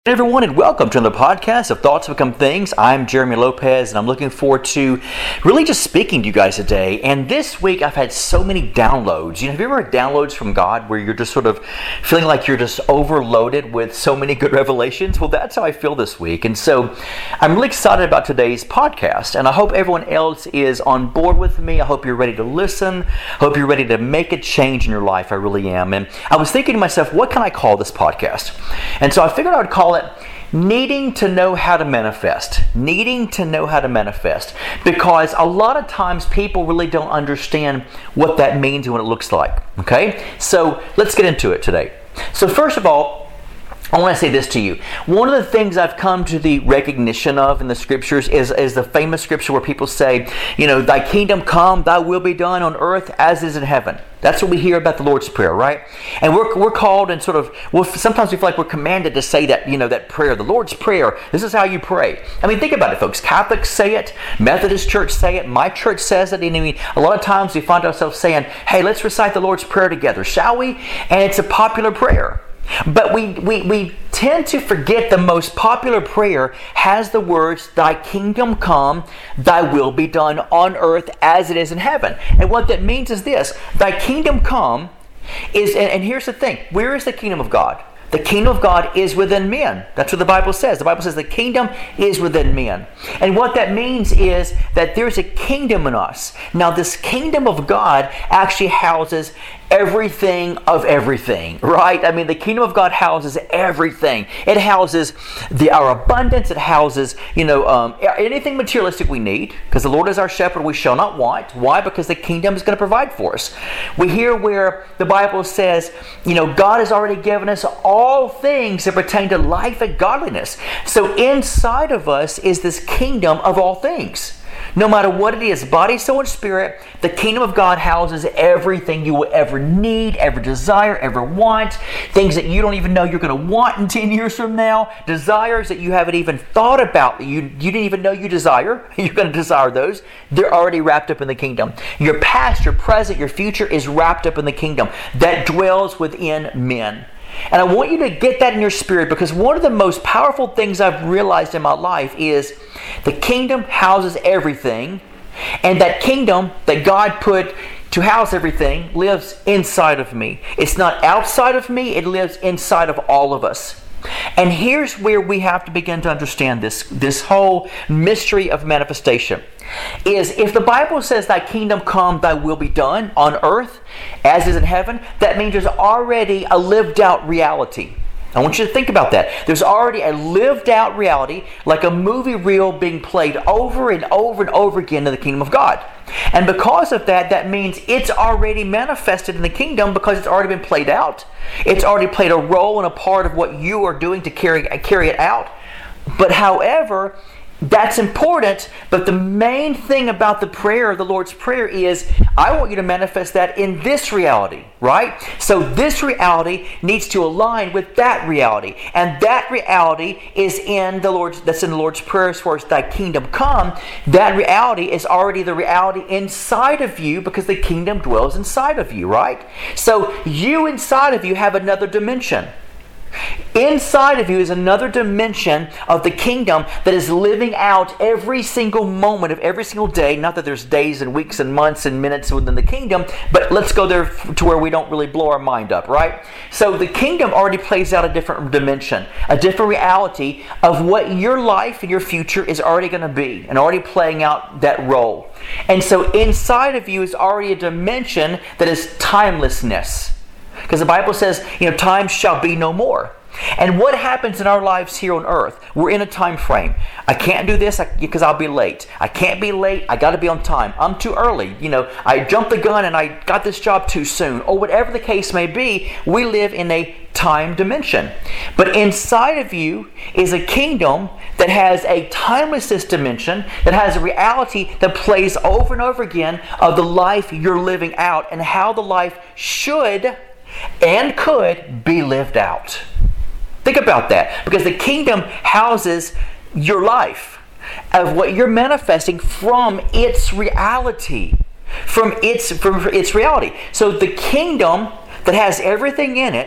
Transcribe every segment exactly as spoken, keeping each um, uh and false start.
Hey everyone, and welcome to another podcast of Thoughts Become Things. I'm Jeremy Lopez, and I'm looking forward to really just speaking to you guys today. And this week, I've had so many downloads. You know, have you ever had downloads from God where you're just sort of feeling like you're just overloaded with so many good revelations? Well, that's how I feel this week. And so I'm really excited about today's podcast, and I hope everyone else is on board with me. I hope you're ready to listen. I hope you're ready to make a change in your life. I really am. And I was thinking to myself, what can I call this podcast? And so I figured I would call it Needing to Know How to Manifest. Needing to know how to manifest. Because a lot of times people really don't understand what that means and what it looks like. Okay? So let's get into it today. So first of all, I want to say this to you. One of the things I've come to the recognition of in the scriptures is, is the famous scripture where people say, you know, thy kingdom come, thy will be done on earth as is in heaven. That's what we hear about the Lord's Prayer, right? And we're we're called and sort of, well, sometimes we feel like we're commanded to say that, you know, that prayer, the Lord's Prayer. This is how you pray. I mean, think about it, folks. Catholics say it. Methodist Church say it. My church says it. And I mean, a lot of times we find ourselves saying, hey, let's recite the Lord's Prayer together, shall we? And it's a popular prayer. But we, we, we tend to forget the most popular prayer has the words, thy kingdom come, thy will be done on earth as it is in heaven. And what that means is this, thy kingdom come is, and, and here's the thing, where is the kingdom of God? The kingdom of God is within men. That's what the Bible says. The Bible says the kingdom is within men. And what that means is that there's a kingdom in us. Now, this kingdom of God actually houses everything of everything, right? I mean, the kingdom of God houses everything. It houses the our abundance. It houses, you know, um, anything materialistic we need, because the Lord is our shepherd, we shall not want. Why? Because the kingdom is going to provide for us. We hear where the Bible says, you know, God has already given us all things that pertain to life and godliness. So inside of us is this kingdom of all things. No matter what it is, body, soul, and spirit, the kingdom of God houses everything you will ever need, ever desire, ever want. Things that you don't even know you're going to want in ten years from now. Desires that you haven't even thought about, that you, you didn't even know you desire. You're going to desire those. They're already wrapped up in the kingdom. Your past, your present, your future is wrapped up in the kingdom that dwells within men. And I want you to get that in your spirit, because one of the most powerful things I've realized in my life is the kingdom houses everything, and that kingdom that God put to house everything lives inside of me. It's not outside of me, it lives inside of all of us. And here's where we have to begin to understand this, this whole mystery of manifestation. Is if the Bible says thy kingdom come, thy will be done on earth as is in heaven, that means there's already a lived out reality. I want you to think about that. There's already a lived out reality, like a movie reel being played over and over and over again in the kingdom of God. And because of that, that means it's already manifested in the kingdom because it's already been played out. It's already played a role and a part of what you are doing to carry, carry it out. But however, that's important, but the main thing about the prayer, the Lord's Prayer, is I want you to manifest that in this reality, right? So this reality needs to align with that reality, and that reality is in the Lord's. That's in the Lord's Prayer as far as thy kingdom come. That reality is already the reality inside of you because the kingdom dwells inside of you, right? So you inside of you have another dimension. Inside of you is another dimension of the kingdom that is living out every single moment of every single day. Not that there's days and weeks and months and minutes within the kingdom, but let's go there to where we don't really blow our mind up, right? So the kingdom already plays out a different dimension, a different reality of what your life and your future is already going to be, and already playing out that role. And so inside of you is already a dimension that is timelessness. Because the Bible says, you know, time shall be no more. And what happens in our lives here on earth? We're in a time frame. I can't do this because I'll be late. I can't be late. I got to be on time. I'm too early. You know, I jumped the gun and I got this job too soon. Or whatever the case may be, we live in a time dimension. But inside of you is a kingdom that has a timelessness dimension, that has a reality that plays over and over again of the life you're living out and how the life should and could be lived out. Think about that, because the kingdom houses your life of what you're manifesting from its reality, from its from its reality. So the kingdom that has everything in it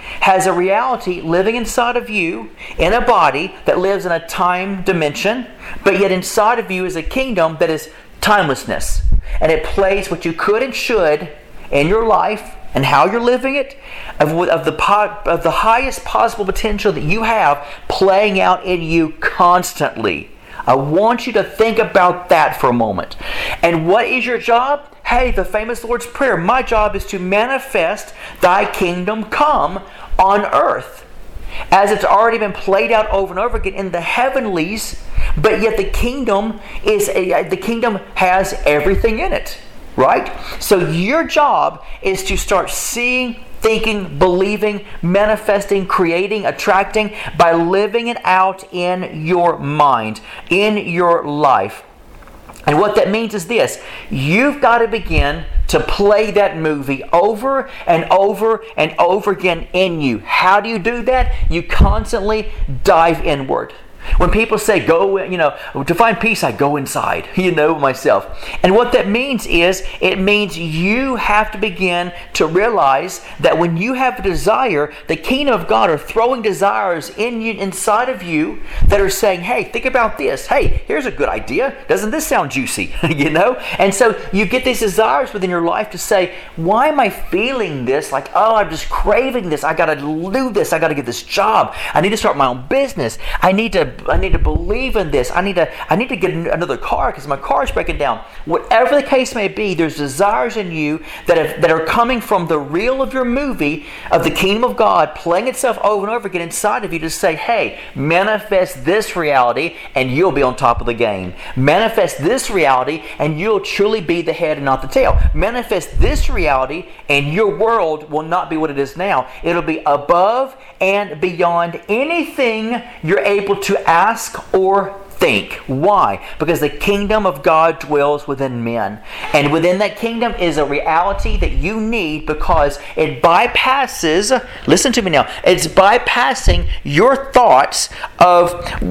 has a reality living inside of you in a body that lives in a time dimension, but yet inside of you is a kingdom that is timelessness. And it plays what you could and should in your life and how you're living it, of, of, the, of the highest possible potential that you have playing out in you constantly. I want you to think about that for a moment. And what is your job? Hey, the famous Lord's Prayer. My job is to manifest thy kingdom come on earth, as it's already been played out over and over again in the heavenlies, but yet the kingdom is a, the kingdom has everything in it, right? So your job is to start seeing, thinking, believing, manifesting, creating, attracting by living it out in your mind, in your life. And what that means is this: you've got to begin to play that movie over and over and over again in you. How do you do that? You constantly dive inward. When people say, go, you know, to find peace, I go inside, you know, myself. And what that means is, it means you have to begin to realize that when you have a desire, the kingdom of God are throwing desires in you, inside of you, that are saying, hey, think about this. Hey, here's a good idea. Doesn't this sound juicy? You know? And so you get these desires within your life to say, why am I feeling this? Like, oh, I'm just craving this. I got to do this. I got to get this job. I need to start my own business. I need to I need to believe in this. I need to I need to get another car because my car is breaking down. Whatever the case may be, there's desires in you that have, that are coming from the reel of your movie of the kingdom of God playing itself over and over again inside of you to say, hey, manifest this reality and you'll be on top of the game. Manifest this reality and you'll truly be the head and not the tail. Manifest this reality and your world will not be what it is now. It'll be above and beyond anything you're able to ask or think. Why? Because the kingdom of God dwells within men. And within that kingdom is a reality that you need because it bypasses, listen to me now, it's bypassing your thoughts of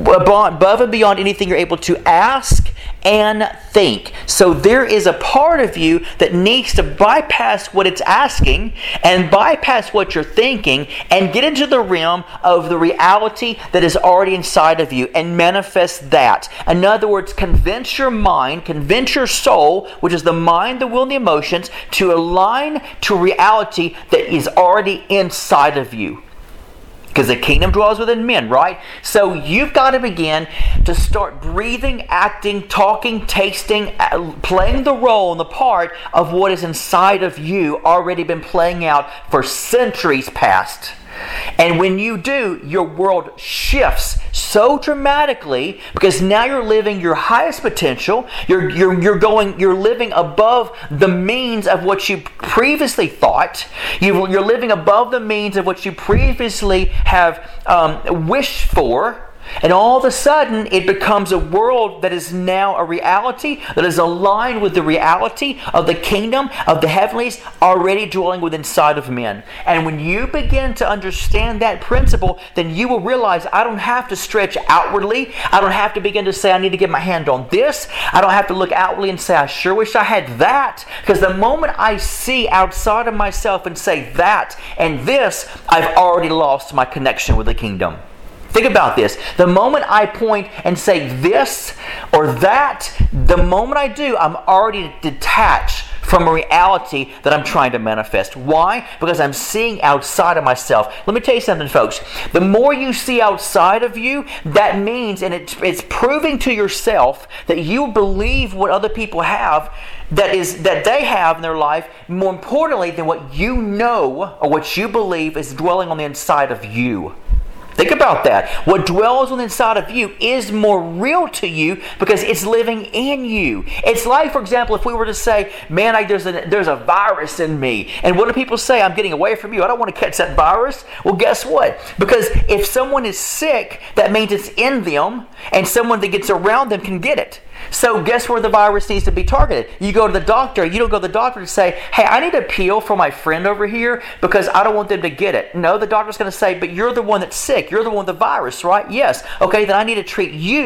above and beyond anything you're able to ask and think. So there is a part of you that needs to bypass what it's asking and bypass what you're thinking and get into the realm of the reality that is already inside of you and manifest that. In other words, convince your mind, convince your soul, which is the mind, the will, and the emotions, to align to reality that is already inside of you. Because the kingdom dwells within men, right? So you've got to begin to start breathing, acting, talking, tasting, playing the role and the part of what is inside of you already been playing out for centuries past. And when you do, your world shifts so dramatically because now you're living your highest potential. You're you're you're going. You're living above the means of what you previously thought. You, you're living above the means of what you previously have um, wished for. And all of a sudden, it becomes a world that is now a reality that is aligned with the reality of the kingdom of the heavenlies already dwelling within inside of men. And when you begin to understand that principle, then you will realize I don't have to stretch outwardly. I don't have to begin to say I need to get my hand on this. I don't have to look outwardly and say I sure wish I had that. Because the moment I see outside of myself and say that and this, I've already lost my connection with the kingdom. Think about this. The moment I point and say this or that, the moment I do, I'm already detached from a reality that I'm trying to manifest. Why? Because I'm seeing outside of myself. Let me tell you something, folks. The more you see outside of you, that means, and it, it's proving to yourself that you believe what other people have, that is that they have in their life, more importantly than what you know or what you believe is dwelling on the inside of you. Think about that. What dwells on the inside of you is more real to you because it's living in you. It's like, for example, if we were to say, man, I, there's, a, there's a virus in me. And what do people say? I'm getting away from you. I don't want to catch that virus. Well, guess what? Because if someone is sick, that means it's in them, and someone that gets around them can get it. So guess where the virus needs to be targeted? You go to the doctor. You don't go to the doctor to say, hey, I need a pill for my friend over here because I don't want them to get it. No, the doctor's going to say, but you're the one that's sick. You're the one with the virus, right? Yes. Okay, then I need to treat you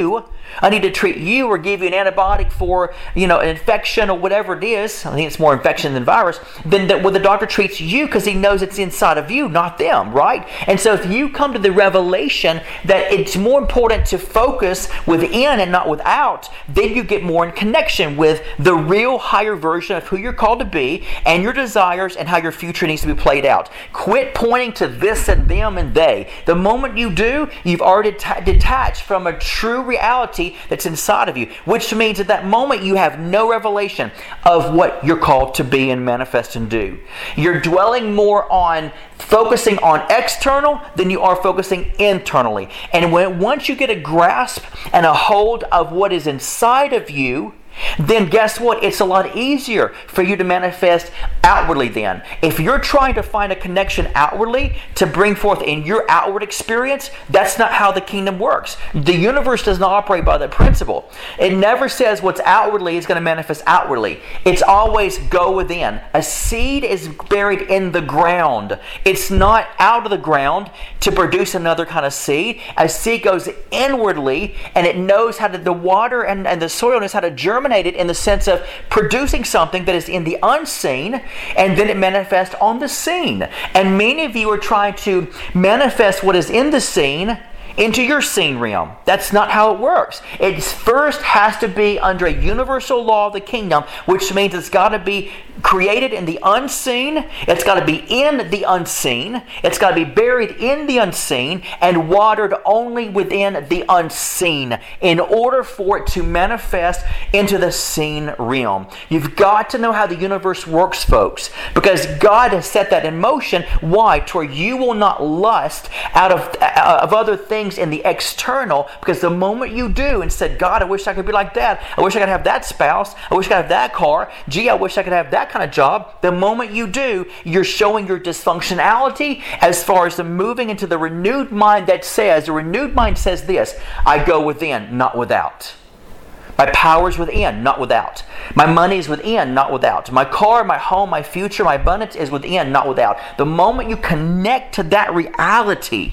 I need to treat you or give you an antibiotic for, you know, an infection or whatever it is. I think it's more infection than virus. Then the, well, the doctor treats you because he knows it's inside of you, not them, right? And so if you come to the revelation that it's more important to focus within and not without, then you get more in connection with the real higher version of who you're called to be and your desires and how your future needs to be played out. Quit pointing to this and them and they. The moment you do, you've already t- detached from a true reality that's inside of you, which means at that moment you have no revelation of what you're called to be and manifest and do. You're dwelling more on focusing on external than you are focusing internally. And when once you get a grasp and a hold of what is inside of you, then guess what? It's a lot easier for you to manifest outwardly then. If you're trying to find a connection outwardly to bring forth in your outward experience, that's not how the kingdom works. The universe does not operate by that principle. It never says what's outwardly is going to manifest outwardly. It's always go within. A seed is buried in the ground. It's not out of the ground to produce another kind of seed. A seed goes inwardly and it knows how to, the water and, and the soil knows how to germinate it in the sense of producing something that is in the unseen, and then it manifests on the seen. And many of you are trying to manifest what is in the seen into your seen realm. That's not how it works. It first has to be under a universal law of the kingdom, which means it's got to be created in the unseen, it's got to be in the unseen, it's got to be buried in the unseen, and watered only within the unseen in order for it to manifest into the seen realm. You've got to know how the universe works, folks, because God has set that in motion. Why? To where you will not lust out of, uh, of other things in the external, because the moment you do and said, God, I wish I could be like that. I wish I could have that spouse. I wish I could have that car. Gee, I wish I could have that kind of job. The moment you do, you're showing your dysfunctionality as far as the moving into the renewed mind that says, the renewed mind says this, I go within, not without. My power is within, not without. My money is within, not without. My car, my home, my future, my abundance is within, not without. The moment you connect to that reality,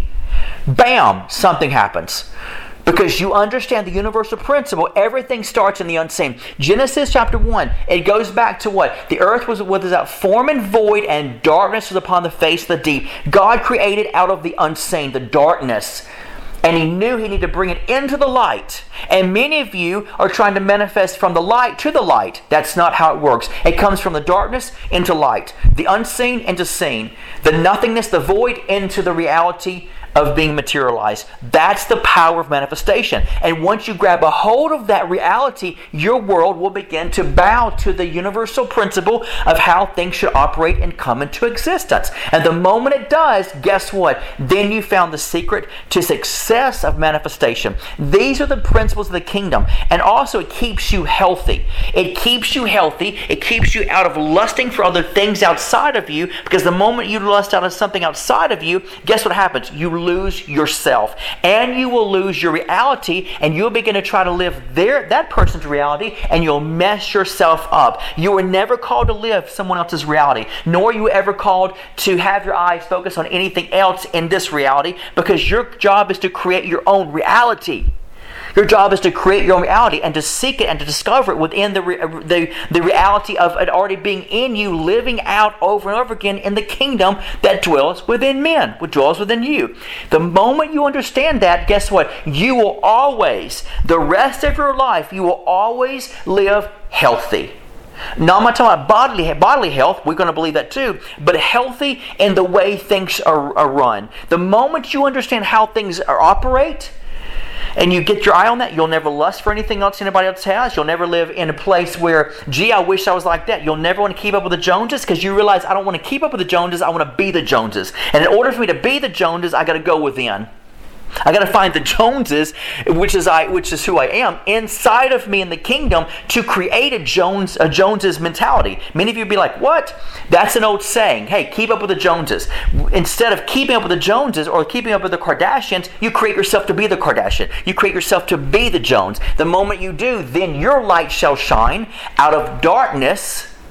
bam, something happens. Because you understand the universal principle, everything starts in the unseen. Genesis chapter one, it goes back to what? The earth was without form and void, and darkness was upon the face of the deep. God created out of the unseen, the darkness. And He knew He needed to bring it into the light. And many of you are trying to manifest from the light to the light. That's not how it works. It comes from the darkness into light. The unseen into seen. The nothingness, the void into the reality of being materialized. That's the power of manifestation. And once you grab a hold of that reality, your world will begin to bow to the universal principle of how things should operate and come into existence. And the moment it does, guess what? Then you found the secret to success of manifestation. These are the principles of the kingdom. And also it keeps you healthy. It keeps you healthy. It keeps you out of lusting for other things outside of you, because the moment you lust out of something outside of you, guess what happens? You lose yourself, and you will lose your reality, and you'll begin to try to live their that person's reality, and you'll mess yourself up. You were never called to live someone else's reality, nor are you ever called to have your eyes focused on anything else in this reality, because your job is to create your own reality. Your job is to create your own reality and to seek it and to discover it within the, re- the, the reality of it already being in you, living out over and over again in the kingdom that dwells within men, which dwells within you. The moment you understand that, guess what? You will always, the rest of your life, you will always live healthy. Now I'm not talking about bodily, bodily health, we're going to believe that too, but healthy in the way things are, are run. The moment you understand how things are, operate, and you get your eye on that, you'll never lust for anything else anybody else has. You'll never live in a place where, gee, I wish I was like that. You'll never want to keep up with the Joneses, because you realize I don't want to keep up with the Joneses, I want to be the Joneses. And in order for me to be the Joneses, I got to go within. I got to find the Joneses, which is I, which is who I am, inside of me in the kingdom to create a Jones, a Joneses mentality. Many of you would be like, "What? That's an old saying. Hey, keep up with the Joneses." Instead of keeping up with the Joneses or keeping up with the Kardashians, you create yourself to be the Kardashian. You create yourself to be the Jones. The moment you do, then your light shall shine out of darkness.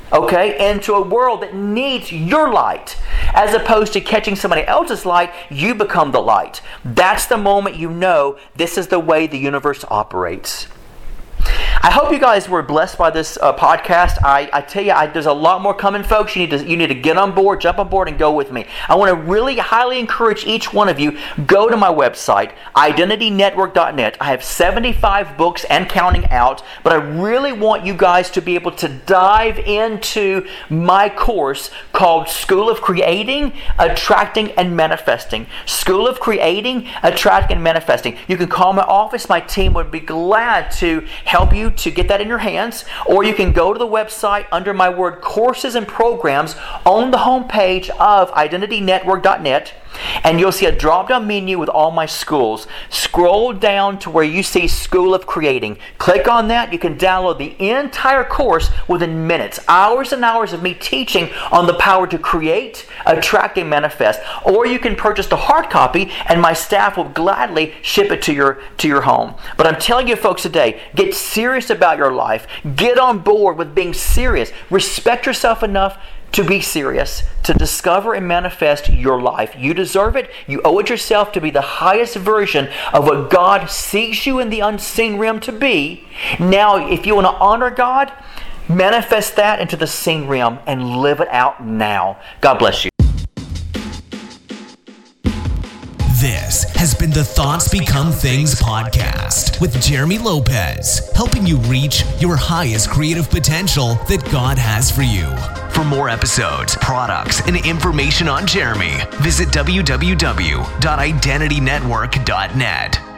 okay, into a world that needs your light. As opposed to catching somebody else's light, you become the light. That's the moment you know this is the way the universe operates. I hope you guys were blessed by this uh, podcast. I, I tell you, I, there's a lot more coming, folks. You need to you need to get on board, jump on board, and go with me. I want to really highly encourage each one of you, go to my website, identity network dot net. I have seventy-five books and counting out, but I really want you guys to be able to dive into my course called School of Creating, Attracting, and Manifesting. School of Creating, Attracting, and Manifesting. You can call my office. My team would be glad to help you to get that in your hands, or you can go to the website under my word courses and programs on the homepage of identity network dot net, and you'll see a drop-down menu with all my schools. Scroll down to where you see School of Creating. Click on that. You can download the entire course within minutes. Hours and hours of me teaching on the power to create, attract, and manifest. Or you can purchase the hard copy, and my staff will gladly ship it to your to your home. But I'm telling you, folks, today, get serious about your life. Get on board with being serious. Respect yourself enough to be serious, to discover and manifest your life. You deserve it. You owe it yourself to be the highest version of what God sees you in the unseen realm to be. Now, if you want to honor God, manifest that into the seen realm and live it out now. God bless you. This has been the Thoughts Become Things podcast with Jeremy Lopez, helping you reach your highest creative potential that God has for you. For more episodes, products, and information on Jeremy, visit w w w dot identity network dot net.